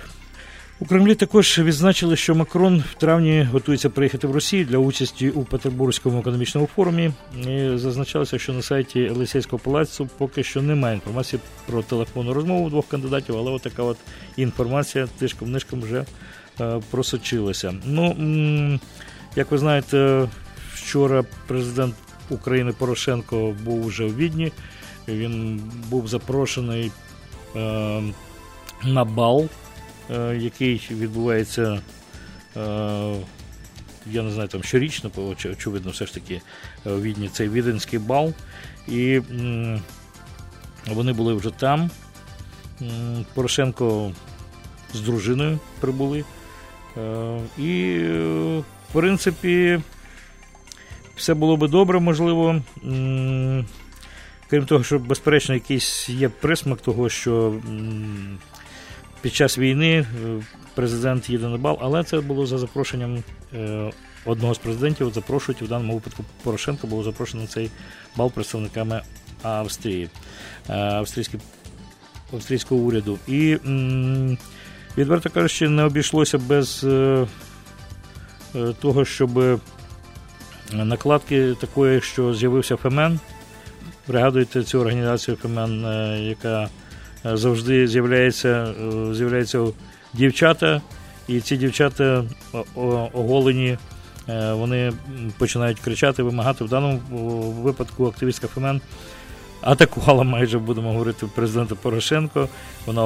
У Кремлі також відзначили, що Макрон в травні готується приїхати в Росію для участі у Петербурзькому економічному форумі. І зазначалося, що на сайті Елисейського палацу поки що немає інформації про телефонну розмову двох кандидатів, але от така от інформація тишком-нишком вже е, просочилася. Ну, м- як ви знаєте, вчора президент України Порошенко був вже у Відні. Він був запрошений е, на бал, е, який відбувається, е, я не знаю, там щорічно, очевидно, все ж таки у Відні цей віденський бал. І м, вони були вже там. М, Порошенко з дружиною прибули. Е, і, в принципі, все було би добре, можливо. М, Крім того, що, безперечно, якийсь є присмак того, що під час війни президент їде на бал, але це було за запрошенням одного з президентів, запрошують, в даному випадку Порошенко було запрошено на цей бал представниками Австрії, австрійського уряду. І, відверто кажучи, не обійшлося без того, щоб накладки такої, що з'явився Фемен. Пригадуєте цю організацію Фемен, яка завжди з'являється, з'являються дівчата, і ці дівчата оголені, вони починають кричати, вимагати. В даному випадку активістка Фемен атакувала майже, будемо говорити, президента Порошенко. Вона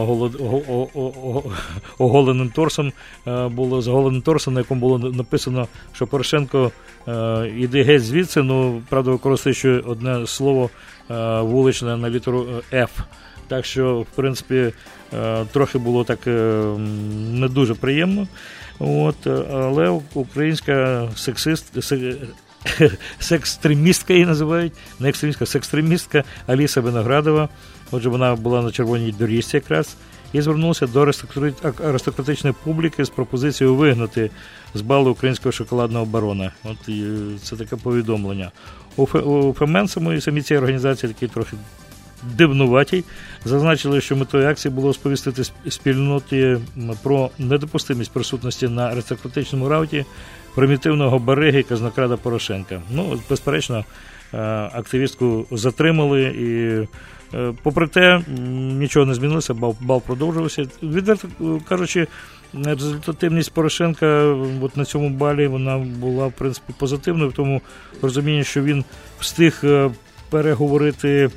оголеним торсом було з оголеним торсом, на якому було написано, що Порошенко іди геть звідси. Ну, правда, використовуючи одне слово вуличне на літеру F. Так що, в принципі, трохи було так не дуже приємно. От, але українська сексист, секстремістка її називають, не екстремістка, секстремістка Аліса Виноградова, отже, вона була на червоній доріжці якраз, і звернулася до аристократичної публіки з пропозицією вигнати з балу українського шоколадного барона. От це таке повідомлення. У Фемен самої самі цієї організації такі трохи дивнуватій, зазначили, що метою акції було сповістити спільноті про недопустимість присутності на аристократичному рауті примітивного бариги казнокрада Порошенка. Ну, безперечно, активістку затримали і, попри те, нічого не змінилося, бал, бал продовжувався. Відверто кажучи, результативність Порошенка от на цьому балі, вона була, в принципі, позитивною, в тому розумінні, що він встиг переговорити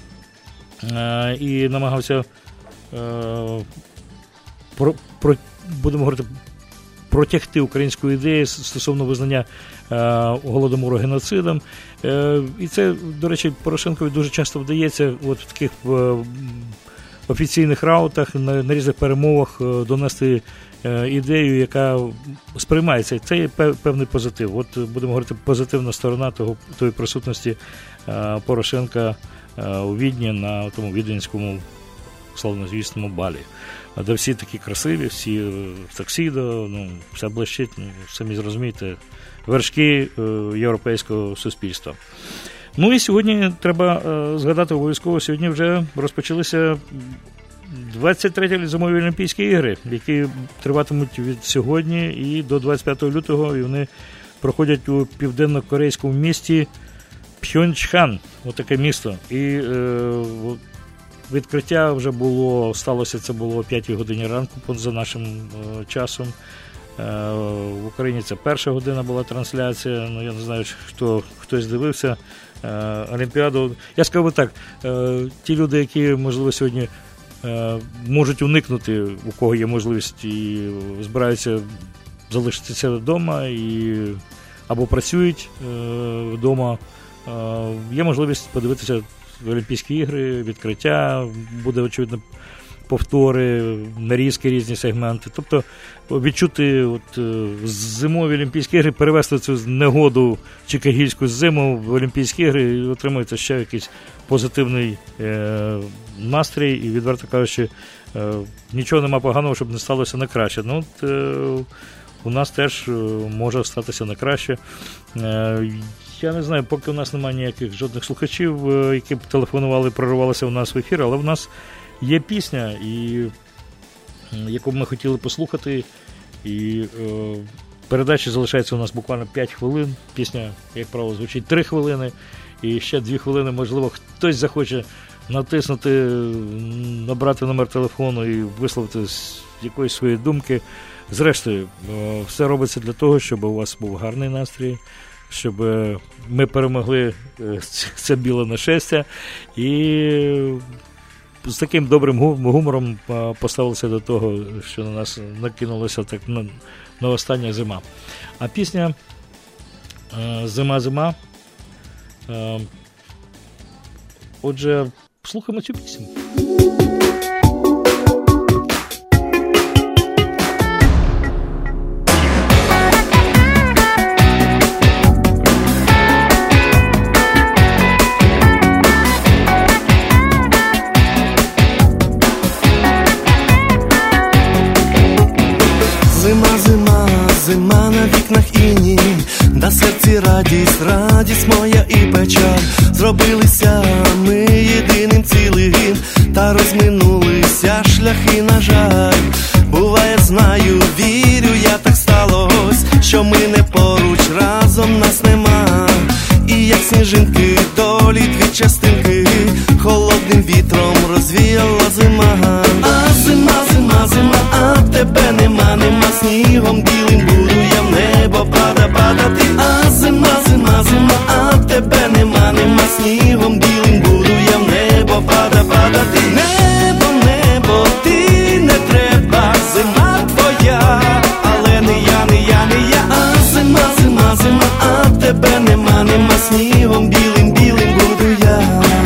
і намагався про, про, будемо говорити, протягти українську ідею стосовно визнання Голодомору геноцидом. І це, до речі, Порошенкові дуже часто вдається от в таких офіційних раутах, на, на різних перемовах донести ідею, яка сприймається. Це є певний позитив. От будемо говорити, позитивна сторона того, тої присутності Порошенка у Відні на тому віденському славнозвісному балі. Де всі такі красиві, всі в таксідо, ну, все блищить, ну, самі зрозумієте, вершки європейського суспільства. Ну і сьогодні треба згадати обов'язково, сьогодні вже розпочалися двадцять треті зимові Олімпійські ігри, які триватимуть від сьогодні і до двадцять п'ятого лютого, і вони проходять у південно-корейському місті Пхьончхан, отаке місто. І е, відкриття вже було, сталося це було о п'ятій годині ранку за нашим е, часом. Е, в Україні це перша година була трансляція, ну я не знаю, хто хтось дивився е, Олімпіаду. Я скажу так, е, ті люди, які, можливо, сьогодні е, можуть уникнути, у кого є можливість і збираються залишитися вдома і або працюють е, вдома, є можливість подивитися Олімпійські ігри, відкриття, буде, очевидно, повтори, нарізки, різні сегменти. Тобто відчути от, зимові Олімпійські ігри, перевести цю негоду чикагільську зиму в Олімпійські ігри і отримується ще якийсь позитивний е, настрій і, відверто кажучи, е, нічого нема поганого, щоб не сталося на краще. Ну, от, е, у нас теж може статися на краще. Е, Я не знаю, поки у нас немає ніяких жодних слухачів, які б телефонували, проривалися у нас в ефір, але в нас є пісня, і, яку б ми хотіли послухати. І е, передачі залишається у нас буквально п'ять хвилин. Пісня, як правило, звучить три хвилини. І ще дві хвилини, можливо, хтось захоче натиснути, набрати номер телефону і висловити якоїсь свої думки. Зрештою, е, все робиться для того, щоб у вас був гарний настрій, щоб ми перемогли це біле нашестя і з таким добрим гумором поставилися до того, що на нас накинулася так на, на остання зима. А пісня «Зима-зима». Отже, слухаємо цю пісню. Зима на вікнах іні, на серці радість, радість моя і печаль. Зробилися ми єдиним цілим, та розминулися шляхи, на жаль. Буває, знаю, вірю, я так сталось, що ми не поруч, разом нас нема. І як сніжинки долі дві частинки, холодним вітром розвіяла зима. А зима, зима, зима, а тебе нема, нема, снігом білим буду я в небо пада, падати. А зима, зима, зима, а тебе нема, нема, снігом білим буду я в небо пада, падати. Небо, небо, ти не треба, зима твоя, але не я, не я, не я. А зима, зима, зима, а тебе нема, нема, снігом білим, білим буду я.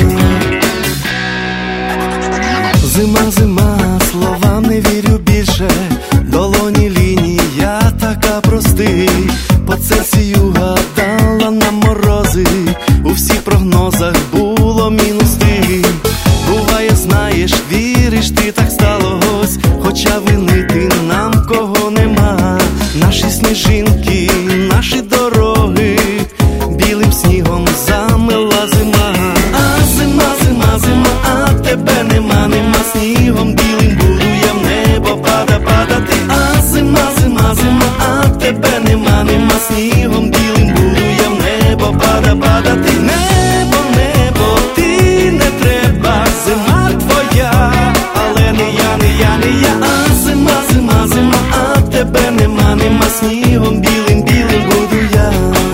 по Цельсію гадала на морози, у всіх прогнозах було мінус ти. Буває, знаєш, віриш, ти так сталось, хоча винити нам кого нема. Наші сніжинки, наші дороги, білим снігом замила зима. А зима, зима, зима, а тебе нема, нема. Снігом білим буду я в небо пада, падати. А зима, зима, зима, а тебе нема, нема. Снігом білим буду я в небо пада, падати. Небо, небо, ти не треба, зима твоя, але не я, не я, не я. А зима, зима, зима, а тебе нема, нема. Снігом білим, білим буду я.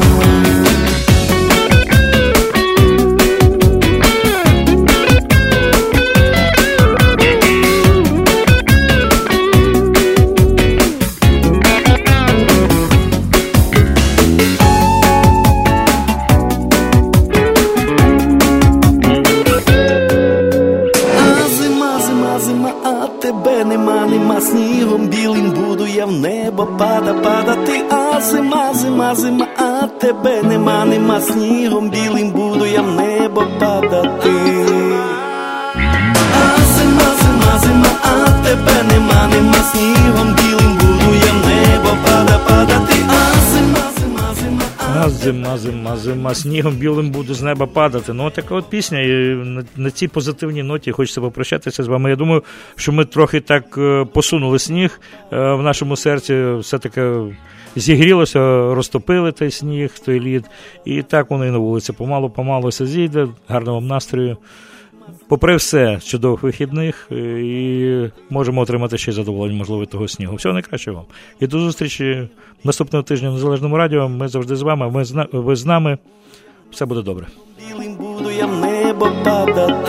Снігом білим буду я в небо пада, падати. А зима, зима, зима, а тебе нема, нема. Снігом білим буду я в небо падати. А зима, зима, зима, а тебе нема, нема. Снігом білим буду я в небо пада, падати. А зима, зима, зима, а зима, зима, зима, снігом білим буду з неба падати. Ну, така от пісня, і на, на цій позитивній ноті хочеться попрощатися з вами. Я думаю, що ми трохи так посунули сніг в нашому серці, все-таки зігрілося, розтопили той сніг, той лід, і так воно і на вулиці помалу-помалу все зійде, гарного вам настрою. Попри все, чудових вихідних, і можемо отримати ще й задоволення, можливо, від того снігу. Всього найкращого вам. І до зустрічі наступного тижня в Незалежному радіо. Ми завжди з вами, ви з, ви з нами. Все буде добре. Білим буду я в небо падати.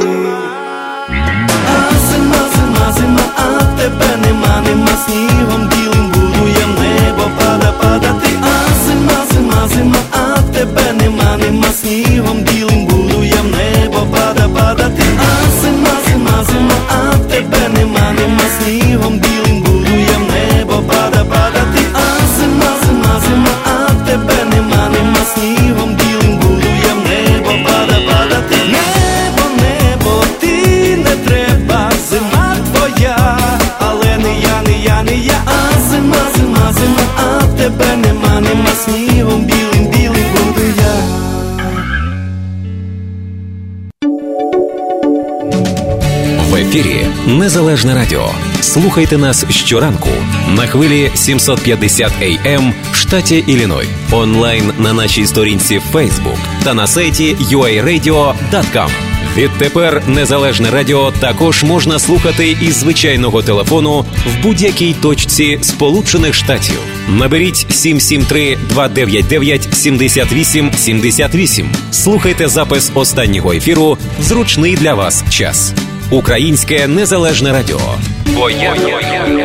А зима, зима, зима, а тебе нема, нема. Снігом білим буду я в небо пада, падати. А зима, зима, зима, а тебе нема, нема. Снігом білим буду я в небо пада, падати. А зима, зима, зима, а тебе нема, нема. Снігом білим буду я в небо пада, падати. А зима, зима, зима, а тебе нема, нема. Снігом білим буду я в небо пада, падати. Небо, небо, ти не треба, зима твоя, але не я, не я, не я. А зима, зима, зима, а тебе нема, нема. Снігом білим, білим буду я. В ефірі Незалежне радіо. Слухайте нас щоранку на хвилі сімсот п'ятдесят ей ем в штаті Ілліной, онлайн на нашій сторінці Facebook та на сайті ю ей радіо крапка ком. Відтепер Незалежне радіо також можна слухати із звичайного телефону в будь-якій точці Сполучених Штатів. Наберіть сім сім три два дев'ять дев'ять сім вісім сім вісім. Слухайте запис останнього ефіру в зручний для вас час. Українське Незалежне радіо. Бо я, я, я, я.